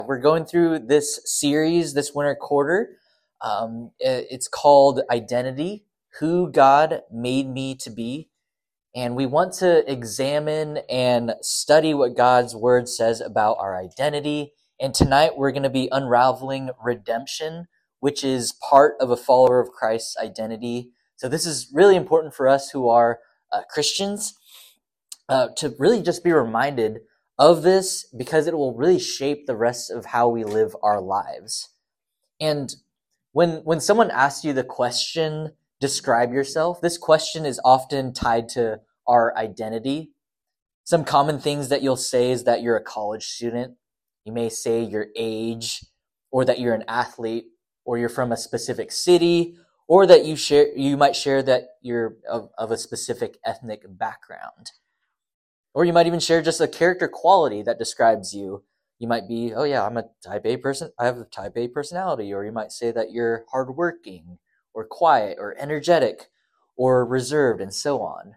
We're going through this series this winter quarter. It's called Identity, Who God Made Me to Be. And we want to examine and study what God's word says about our identity. And tonight we're going to be unraveling redemption, which is part of a follower of Christ's identity. So this is really important for us who are Christians to really just be reminded of this, because it will really shape the rest of how we live our lives. And when someone asks you the question, describe yourself, this question is often tied to our identity. Some common things that you'll say is that you're a college student. You may say your age, or that you're an athlete, or you're from a specific city, or that you might share that you're of a specific ethnic background. Or you might even share just a character quality that describes you. You might be, oh yeah, I'm a type A person. I have a type A personality. Or you might say that you're hardworking or quiet or energetic or reserved and so on.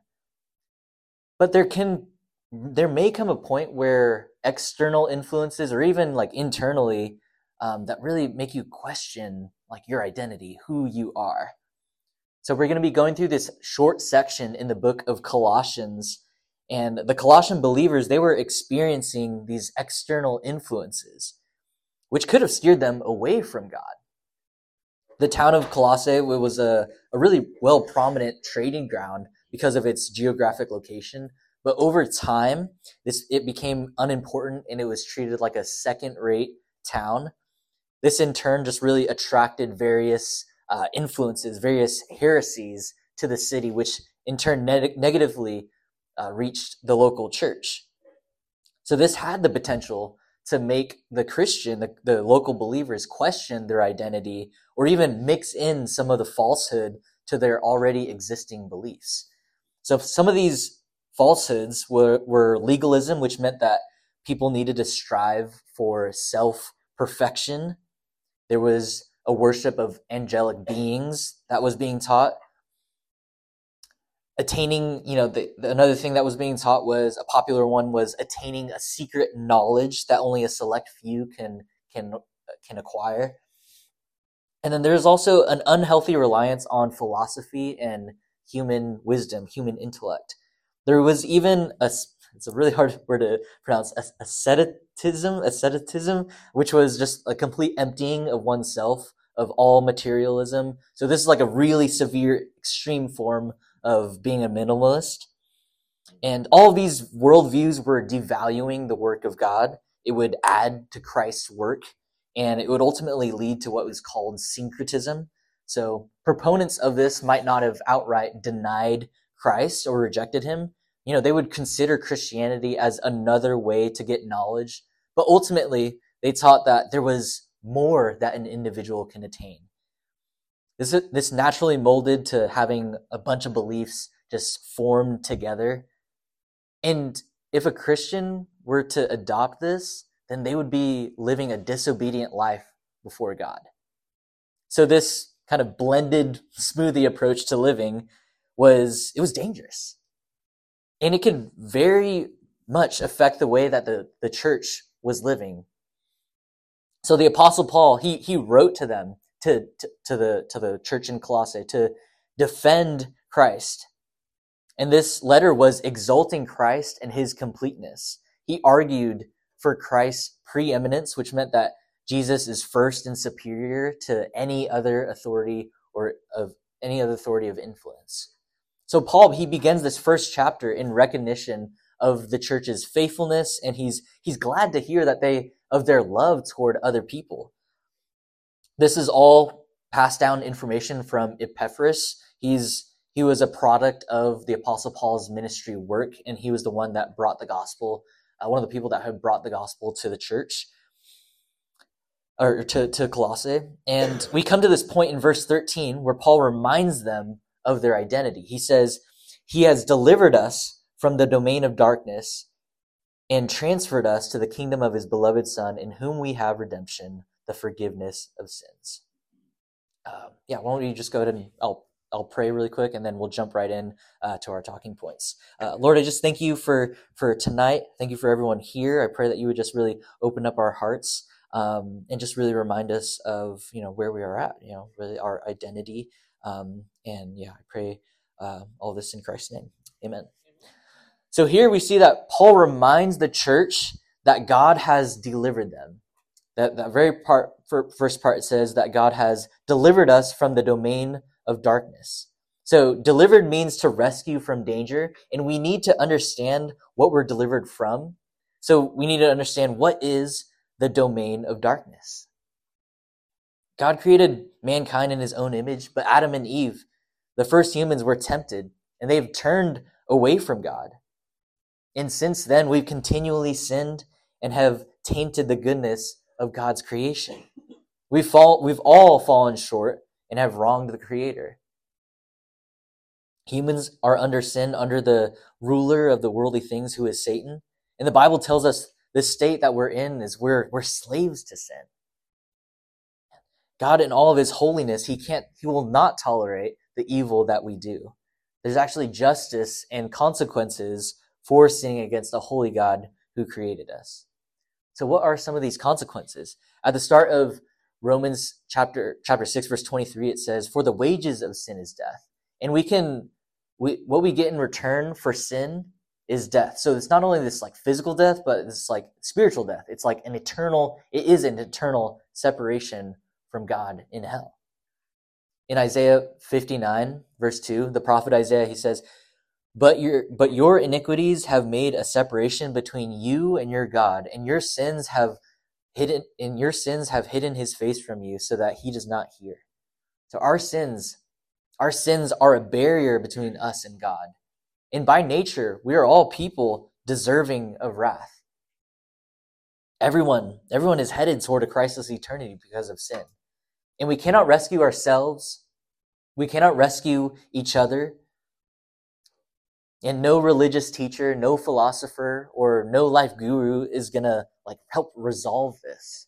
But there may come a point where external influences or even like internally that really make you question like your identity, who you are. So we're going to be going through this short section in the book of Colossians. And the Colossian believers, they were experiencing these external influences, which could have steered them away from God. The town of Colossae was a really well-prominent trading ground because of its geographic location. But over time, it became unimportant, and it was treated like a second-rate town. This, in turn, just really attracted various influences, various heresies to the city, which in turn negatively reached the local church. So this had the potential to make the Christian, the local believers, question their identity or even mix in some of the falsehood to their already existing beliefs. So some of these falsehoods were legalism, which meant that people needed to strive for self-perfection. There was a worship of angelic beings that was being taught. Attaining, another thing that was being taught was, a popular one was attaining a secret knowledge that only a select few can acquire. And then there's also an unhealthy reliance on philosophy and human wisdom, human intellect. There was even it's a really hard word to pronounce, asceticism, which was just a complete emptying of oneself of all materialism. So this is like a really severe, extreme form of being a minimalist. And all of these worldviews were devaluing the work of God. It would add to Christ's work, and it would ultimately lead to what was called syncretism. So proponents of this might not have outright denied Christ or rejected him. They would consider Christianity as another way to get knowledge, but ultimately they taught that there was more that an individual can attain. This naturally molded to having a bunch of beliefs just formed together. And if a Christian were to adopt this, then they would be living a disobedient life before God. So this kind of blended smoothie approach to living was dangerous. And it could very much affect the way that the church was living. So the Apostle Paul, he wrote to them, to the church in Colossae, to defend Christ. And this letter was exalting Christ and his completeness. He argued for Christ's preeminence, which meant that Jesus is first and superior to any other authority or of any other authority of influence. So Paul, he begins this first chapter in recognition of the church's faithfulness, and he's glad to hear that of their love toward other people. This is all passed down information from Epaphras. He was a product of the Apostle Paul's ministry work, and he was the one that brought the gospel, one of the people that had brought the gospel to the church, or to Colossae. And we come to this point in verse 13 where Paul reminds them of their identity. He says, "He has delivered us from the domain of darkness and transferred us to the kingdom of his beloved Son, in whom we have redemption, the forgiveness of sins." Why don't you just go ahead and I'll pray really quick, and then we'll jump right in to our talking points. Lord, I just thank you for tonight. Thank you for everyone here. I pray that you would just really open up our hearts and just really remind us of, where we are at, really our identity. And yeah, I pray all this in Christ's name. Amen. So here we see that Paul reminds the church that God has delivered them. That first part says that God has delivered us from the domain of darkness. So delivered means to rescue from danger, and we need to understand what we're delivered from. So we need to understand what is the domain of darkness. God created mankind in his own image, but Adam and Eve, the first humans, were tempted, and they've turned away from God. And since then, we've continually sinned and have tainted the goodness of God's creation. We've all fallen short and have wronged the Creator. Humans are under sin, under the ruler of the worldly things, who is Satan. And the Bible tells us the state that we're in is we're slaves to sin. God, in all of his holiness, he will not tolerate the evil that we do. There's actually justice and consequences for sinning against the holy God who created us. So what are some of these consequences? At the start of Romans chapter 6, verse 23, it says, "For the wages of sin is death." And what we get in return for sin is death. So it's not only this like physical death, but it's like spiritual death. It's like it is an eternal separation from God in hell. In Isaiah 59, verse 2, the prophet Isaiah, he says, But your iniquities have made a separation between you and your God, and your sins have hidden his face from you so that he does not hear. So our sins are a barrier between us and God. And by nature, we are all people deserving of wrath. Everyone is headed toward a Christless eternity because of sin. And we cannot rescue ourselves. We cannot rescue each other. And no religious teacher, no philosopher, or no life guru is going to help resolve this.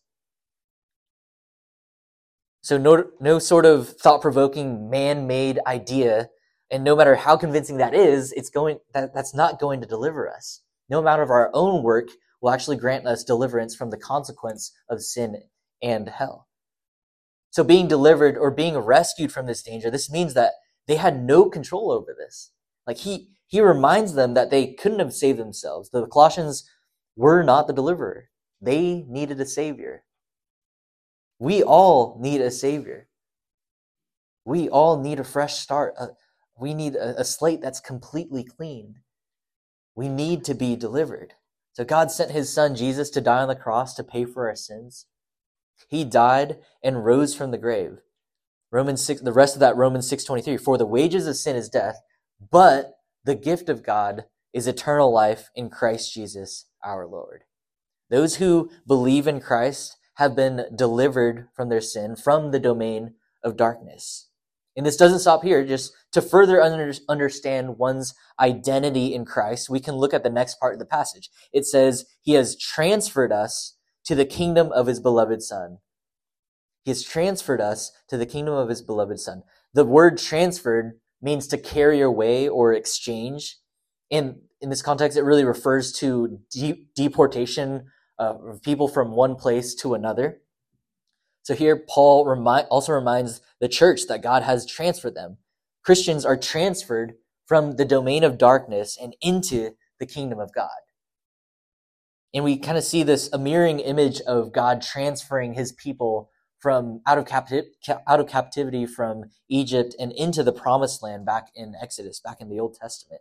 So no sort of thought-provoking man-made idea, and no matter how convincing that is, that's not going to deliver us. No amount of our own work will actually grant us deliverance from the consequence of sin and hell. So being delivered or being rescued from this danger, this means that they had no control over this. He reminds them that they couldn't have saved themselves. The Colossians were not the deliverer. They needed a savior. We all need a savior. We all need a fresh start. We need a slate that's completely clean. We need to be delivered. So God sent his son Jesus to die on the cross to pay for our sins. He died and rose from the grave. The rest of that, Romans 6:23, "For the wages of sin is death, but the gift of God is eternal life in Christ Jesus our Lord." Those who believe in Christ have been delivered from their sin, from the domain of darkness. And this doesn't stop here. Just to further understand one's identity in Christ, we can look at the next part of the passage. It says, he has transferred us to the kingdom of his beloved Son. He has transferred us to the kingdom of his beloved Son. The word transferred means to carry away or exchange. In this context, it really refers to deportation of people from one place to another. So here, Paul also reminds the church that God has transferred them. Christians are transferred from the domain of darkness and into the kingdom of God. And we kind of see a mirroring image of God transferring his people from out of captivity from Egypt and into the promised land back in Exodus, back in the Old Testament.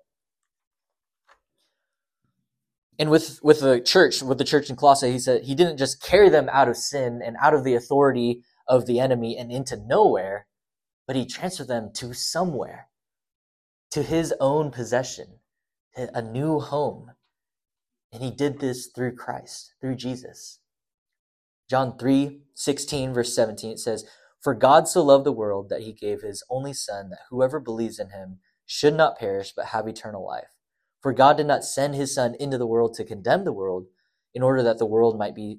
And with the church in Colossae, he said he didn't just carry them out of sin and out of the authority of the enemy and into nowhere, but he transferred them to somewhere, to his own possession, to a new home. And he did this through Christ, through Jesus. John 3:16, verse 17, it says, "For God so loved the world that he gave his only Son, that whoever believes in him should not perish but have eternal life. For God did not send his Son into the world to condemn the world, in order that the world might be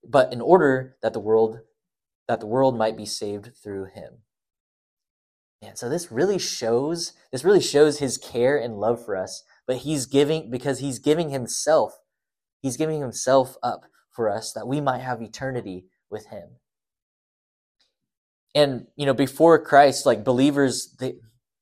saved through him." And so this really shows his care and love for us, but he's giving himself up for us that we might have eternity with him. And, before Christ, like believers, the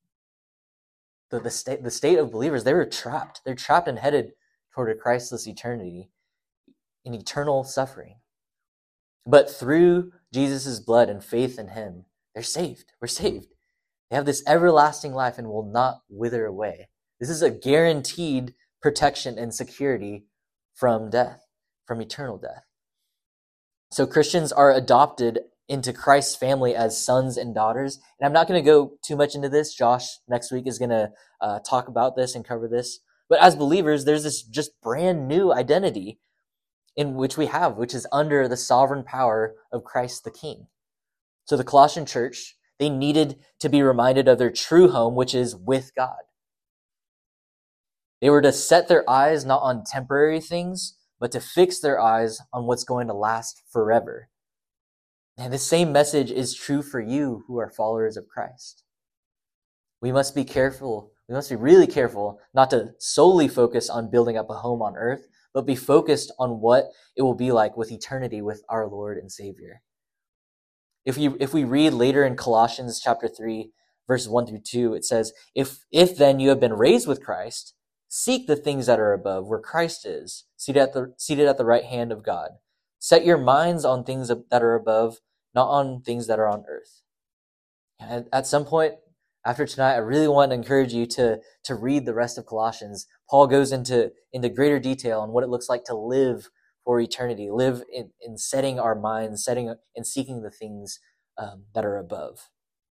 state of believers, they were trapped. They're trapped and headed toward a Christless eternity in eternal suffering. But through Jesus' blood and faith in him, they're saved. We're saved. They have this everlasting life and will not wither away. This is a guaranteed protection and security from death, from eternal death. So Christians are adopted into Christ's family as sons and daughters. And I'm not going to go too much into this. Josh next week is going to talk about this and cover this. But as believers, there's this just brand new identity in which which is under the sovereign power of Christ the King. So the Colossian church, they needed to be reminded of their true home, which is with God. They were to set their eyes not on temporary things, but to fix their eyes on what's going to last forever. And the same message is true for you who are followers of Christ. We must be careful. We must be really careful not to solely focus on building up a home on earth, but be focused on what it will be like with eternity with our Lord and Savior. If we read later in Colossians chapter 3, verses 1 through 2, it says, If then you have been raised with Christ, seek the things that are above, where Christ is, seated at the right hand of God. Set your minds on things that are above, not on things that are on earth. And at some point after tonight, I really want to encourage you to read the rest of Colossians. Paul goes into greater detail on what it looks like to live for eternity, live in setting our minds, setting and seeking the things that are above.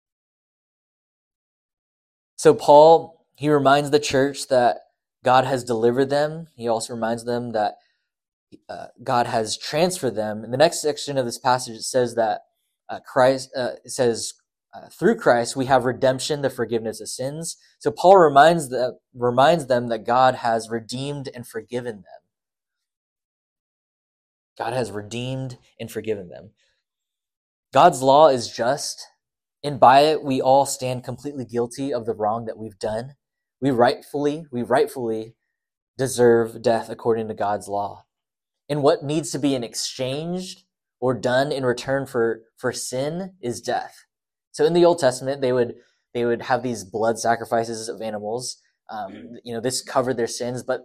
So Paul, he reminds the church that God has delivered them. He also reminds them that God has transferred them. In the next section of this passage, it says that through Christ we have redemption, the forgiveness of sins. So Paul reminds them that God has redeemed and forgiven them. God has redeemed and forgiven them. God's law is just, and by it we all stand completely guilty of the wrong that we've done. We rightfully deserve death according to God's law. And what needs to be exchanged or done in return for sin is death. So in the Old Testament, they would have these blood sacrifices of animals. This covered their sins, but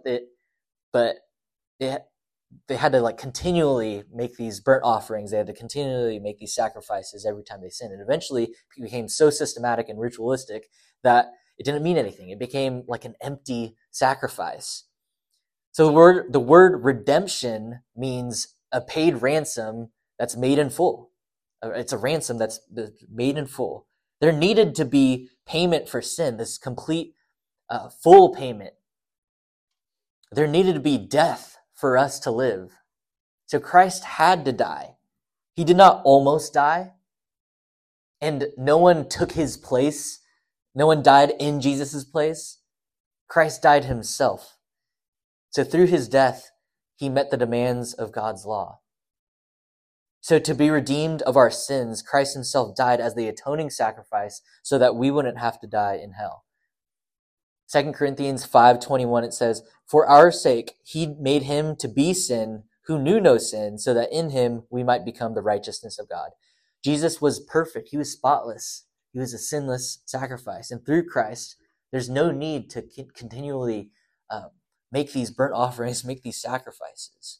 they had to continually make these burnt offerings. They had to continually make these sacrifices every time they sinned. And eventually it became so systematic and ritualistic that it didn't mean anything. It became like an empty sacrifice. So the word redemption means a paid ransom that's made in full. It's a ransom that's made in full. There needed to be payment for sin, this complete, full payment. There needed to be death for us to live. So Christ had to die. He did not almost die, and no one took his place. No one died in Jesus' place. Christ died himself. So through his death, he met the demands of God's law. So to be redeemed of our sins, Christ himself died as the atoning sacrifice so that we wouldn't have to die in hell. 2 Corinthians 5:21, it says, For our sake, he made him to be sin who knew no sin, so that in him we might become the righteousness of God. Jesus was perfect. He was spotless. He was a sinless sacrifice. And through Christ, there's no need to continually make these burnt offerings, make these sacrifices.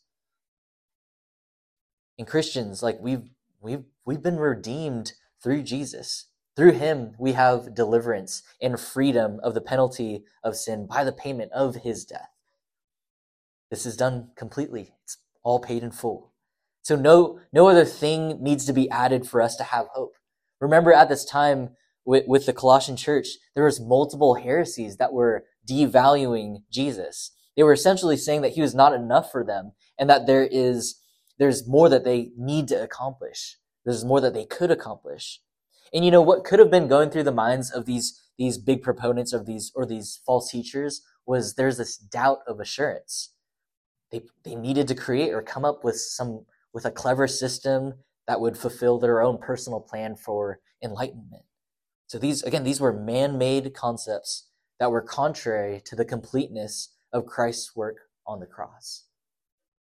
And Christians, we've been redeemed through Jesus. Through him, we have deliverance and freedom of the penalty of sin by the payment of his death. This is done completely. It's all paid in full. So no other thing needs to be added for us to have hope. Remember at this time with the Colossian church, there was multiple heresies that were devaluing Jesus. They were essentially saying that he was not enough for them and that there's more that they need to accomplish. There's more that they could accomplish. And what could have been going through the minds of these big proponents of these false teachers was there's this doubt of assurance. They needed to create or come up with a clever system that would fulfill their own personal plan for enlightenment. So these were man-made concepts that were contrary to the completeness of Christ's work on the cross.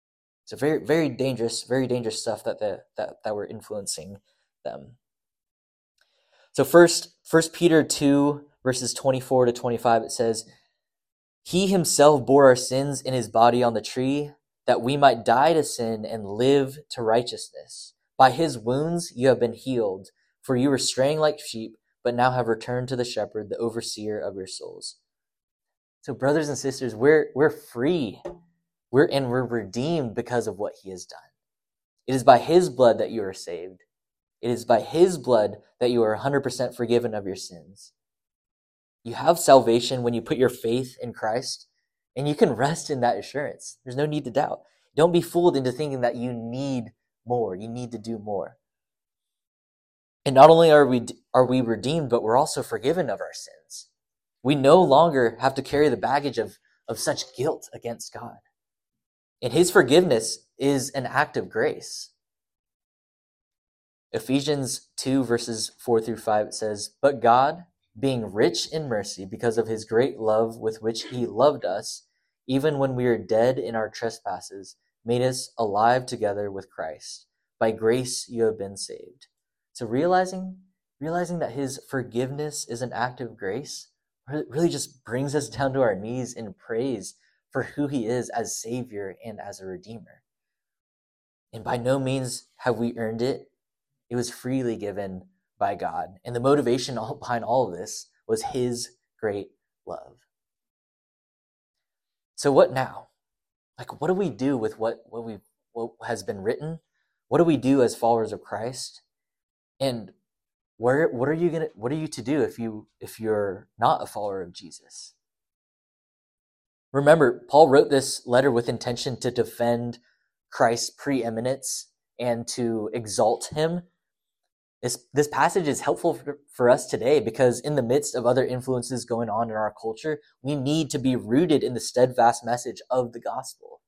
So very, very dangerous stuff that were influencing them. So First Peter 2, verses 24 to 25, it says, "He himself bore our sins in his body on the tree, that we might die to sin and live to righteousness. By his wounds you have been healed, for you were straying like sheep, but now have returned to the shepherd, the overseer of your souls." So brothers and sisters, we're free. We're redeemed because of what he has done. It is by his blood that you are saved. It is by his blood that you are 100% forgiven of your sins. You have salvation when you put your faith in Christ, and you can rest in that assurance. There's no need to doubt. Don't be fooled into thinking that you need more. You need to do more. And not only are we redeemed, but we're also forgiven of our sins. We no longer have to carry the baggage of such guilt against God. And his forgiveness is an act of grace. Ephesians 2, verses 4 through 5, it says, "But God, being rich in mercy because of his great love with which he loved us, even when we were dead in our trespasses, made us alive together with Christ. By grace you have been saved." So realizing that his forgiveness is an act of grace really just brings us down to our knees in praise for who he is as Savior and as a Redeemer. And by no means have we earned it. It was freely given by God. And the motivation behind all of this was his great love. So what now? Like, what do we do with what has been written? What do we do as followers of Christ? And what are you to do if you're not a follower of Jesus? Remember, Paul wrote this letter with intention to defend Christ's preeminence and to exalt him. This passage is helpful for us today because in the midst of other influences going on in our culture, we need to be rooted in the steadfast message of the gospel.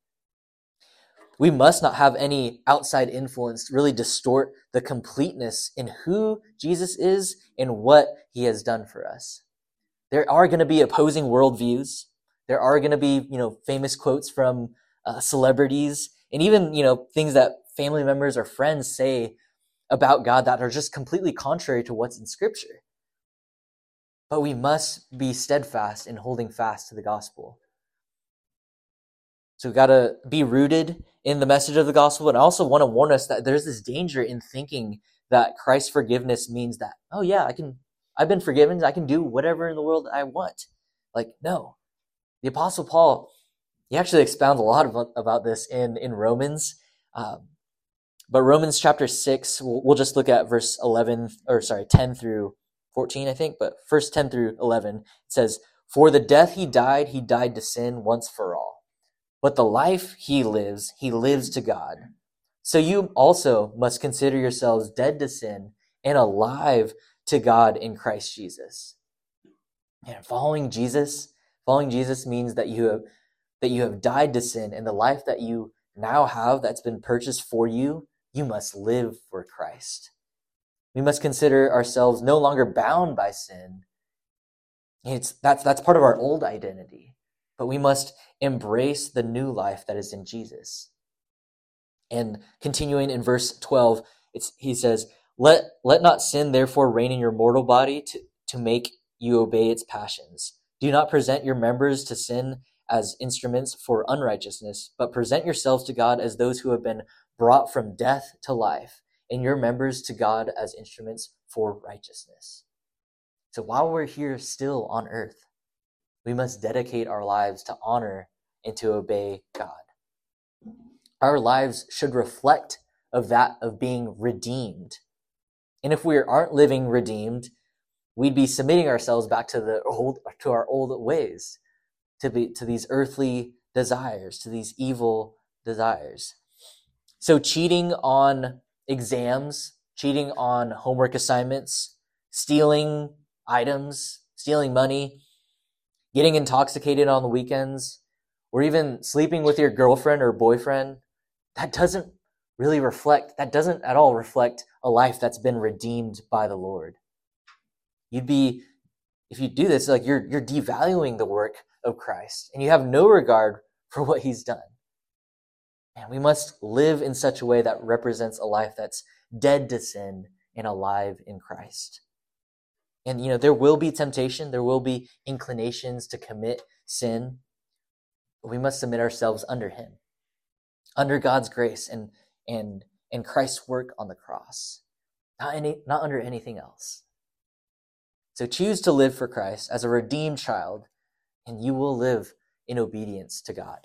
We must not have any outside influence really distort the completeness in who Jesus is and what he has done for us. There are going to be opposing worldviews. There are going to be, famous quotes from celebrities and even, things that family members or friends say about God that are just completely contrary to what's in Scripture. But we must be steadfast in holding fast to the gospel. So we've got to be rooted in the message of the gospel. And I also want to warn us that there's this danger in thinking that Christ's forgiveness means that, oh yeah, I've been forgiven. I can do whatever in the world I want. Like, no. The Apostle Paul, he actually expounds a lot about this in Romans. But Romans chapter 6, we'll just look at verse 10 through 14, I think. But first 10 through 11, it says, "For the death he died to sin once for all. But the life he lives to God. So you also must consider yourselves dead to sin and alive to God in Christ Jesus." And following Jesus means that you have died to sin, and the life that you now have that's been purchased for you, you must live for Christ. We must consider ourselves no longer bound by sin. That's part of our old identity. But we must embrace the new life that is in Jesus. And continuing in verse 12, he says, Let not sin therefore reign in your mortal body to make you obey its passions. Do not present your members to sin as instruments for unrighteousness, but present yourselves to God as those who have been brought from death to life, and your members to God as instruments for righteousness. So while we're here still on earth, we must dedicate our lives to honor and to obey God. Our lives should reflect of being redeemed. And if we aren't living redeemed, we'd be submitting ourselves back to our old ways, to these earthly desires, to these evil desires. So cheating on exams, cheating on homework assignments, stealing items, stealing money, getting intoxicated on the weekends, or even sleeping with your girlfriend or boyfriend, that doesn't at all reflect a life that's been redeemed by the Lord. If you do this, like you're devaluing the work of Christ, and you have no regard for what he's done. And we must live in such a way that represents a life that's dead to sin and alive in Christ. And, there will be temptation. There will be inclinations to commit sin. But we must submit ourselves under him, under God's grace and Christ's work on the cross, not under anything else. So choose to live for Christ as a redeemed child, and you will live in obedience to God.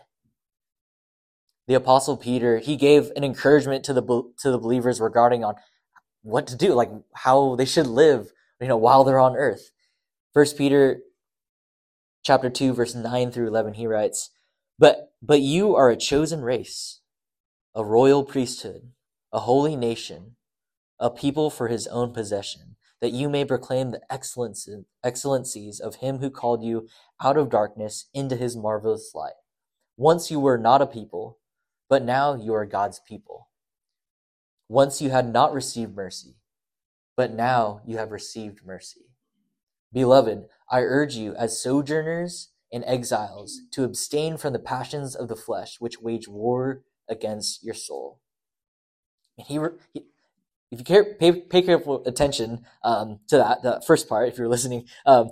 The Apostle Peter, he gave an encouragement to the believers regarding on what to do, like how they should live, while they're on earth. 1 Peter chapter 2, verse 9 through 11, he writes, But you are a chosen race, a royal priesthood, a holy nation, a people for his own possession, that you may proclaim the excellencies of him who called you out of darkness into his marvelous light. Once you were not a people, but now you are God's people. Once you had not received mercy, but now you have received mercy. Beloved, I urge you as sojourners and exiles to abstain from the passions of the flesh, which wage war against your soul. And if you pay careful attention to that first part, if you're listening,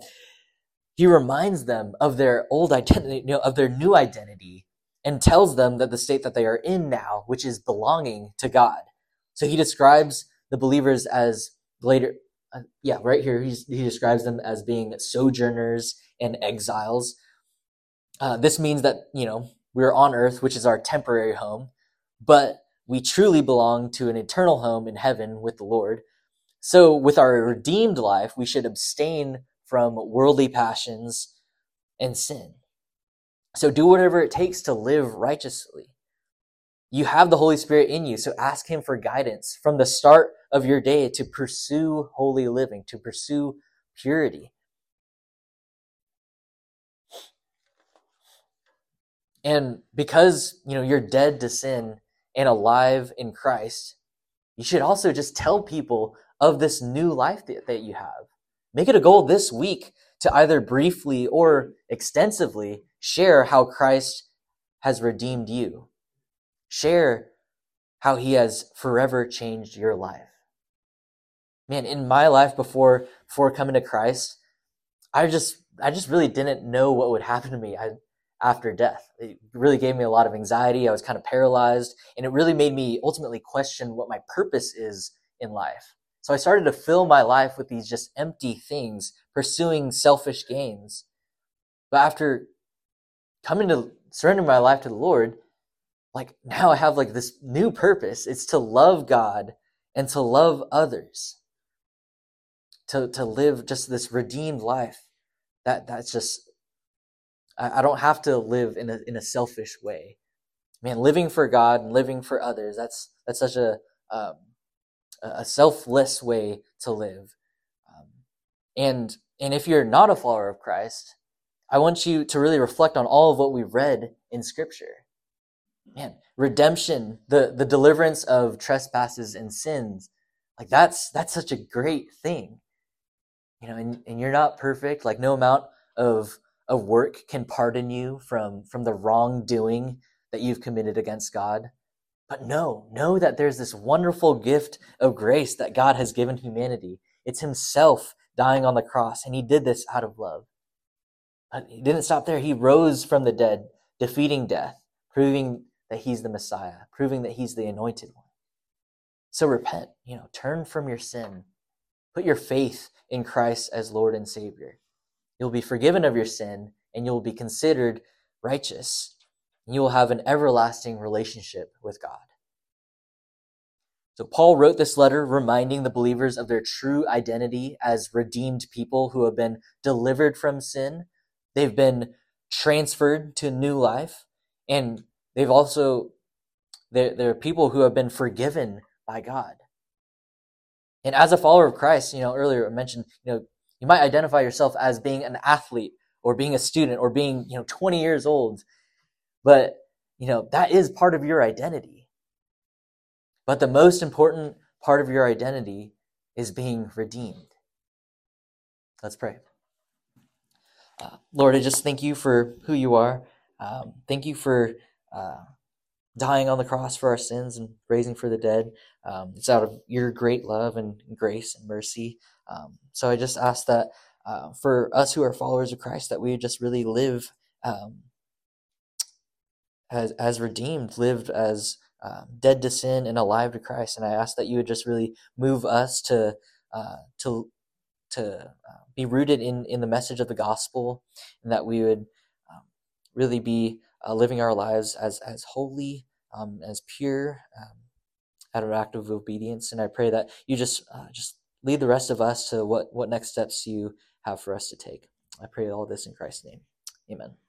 he reminds them of their old identity, of their new identity, and tells them that the state that they are in now, which is belonging to God. So he describes the believers as right here, he describes them as being sojourners and exiles. This means that, we're on earth, which is our temporary home, but we truly belong to an eternal home in heaven with the Lord. So with our redeemed life, we should abstain from worldly passions and sin. So do whatever it takes to live righteously. You have the Holy Spirit in you, so ask him for guidance from the start of your day to pursue holy living, to pursue purity. And because, you're dead to sin and alive in Christ, you should also just tell people of this new life that you have. Make it a goal this week to either briefly or extensively share how Christ has redeemed you. Share how he has forever changed your life. Man, in my life before coming to Christ, I just really didn't know what would happen to me after death. It really gave me a lot of anxiety. I was kind of paralyzed, and it really made me ultimately question what my purpose is in life. So I started to fill my life with these just empty things, pursuing selfish gains. But after coming to surrender my life to the Lord, now I have this new purpose. It's to love God and to love others. To live just this redeemed life. That's just, I don't have to live in a selfish way. Man, living for God and living for others, that's such a selfless way to live. And if you're not a follower of Christ, I want you to really reflect on all of what we've read in Scripture. Man, redemption, the deliverance of trespasses and sins, that's such a great thing. And you're not perfect. No amount of work can pardon you from the wrongdoing that you've committed against God. But know that there's this wonderful gift of grace that God has given humanity. It's himself dying on the cross, and he did this out of love. But he didn't stop there. He rose from the dead, defeating death, proving that he's the Messiah, proving that he's the anointed one. So repent, turn from your sin. Put your faith in Christ as Lord and Savior. You'll be forgiven of your sin, and you'll be considered righteous. And you will have an everlasting relationship with God. So Paul wrote this letter reminding the believers of their true identity as redeemed people who have been delivered from sin. They've been transferred to new life, and they're people who have been forgiven by God. And as a follower of Christ, earlier I mentioned, you might identify yourself as being an athlete or being a student or being, 20 years old. But, that is part of your identity. But the most important part of your identity is being redeemed. Let's pray. Lord, I just thank you for who you are. Thank you for dying on the cross for our sins and raising for the dead. It's out of your great love and grace and mercy. So I just ask that for us who are followers of Christ, that we would just really live as redeemed, lived as dead to sin and alive to Christ. And I ask that you would just really move us to be rooted in the message of the gospel, and that we would really be living our lives as holy, as pure, out of act of obedience. And I pray that you just lead the rest of us to what next steps you have for us to take. I pray all this in Christ's name. Amen.